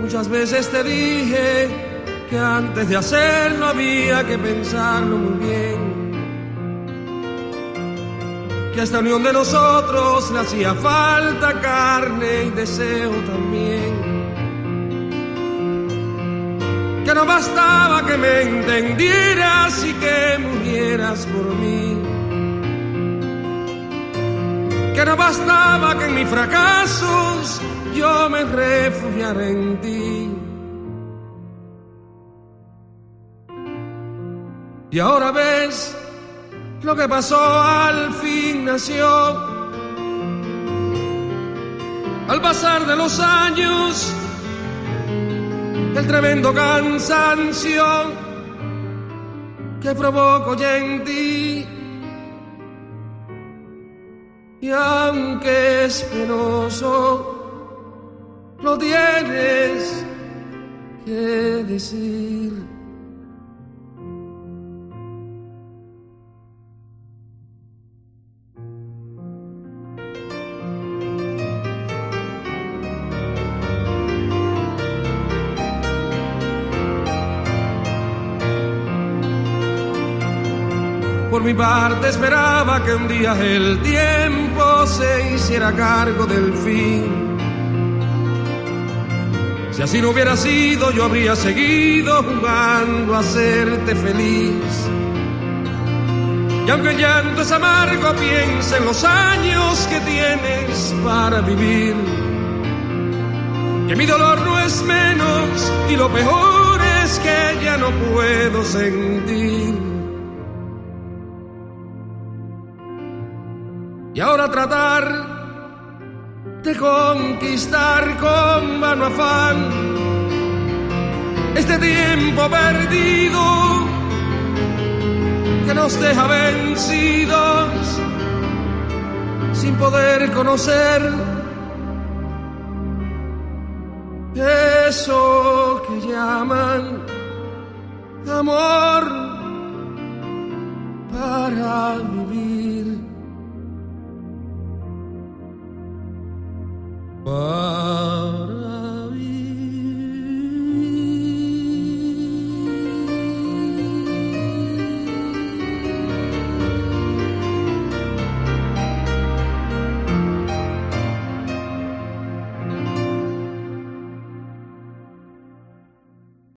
Muchas veces te dije que antes de hacerlo había que pensarlo muy bien, que a esta unión de nosotros le hacía falta carne y deseo también, que no bastaba que me entendieras y que murieras por mí, que no bastaba que en mis fracasos yo me refugiara en ti. Y ahora ves lo que pasó, al fin nació. Al pasar de los años, el tremendo cansancio que provoco ya en ti. Y aunque es penoso, lo tienes que decir. Por mi parte esperaba que un día el tiempo se hiciera cargo del fin. Si así no hubiera sido, yo habría seguido jugando a hacerte feliz. Y aunque el llanto es amargo, piensa en los años que tienes para vivir, que mi dolor no es menos y lo peor es que ya no puedo sentir. Y ahora tratar de conquistar con vano afán este tiempo perdido que nos deja vencidos sin poder conocer eso que llaman amor para vivir.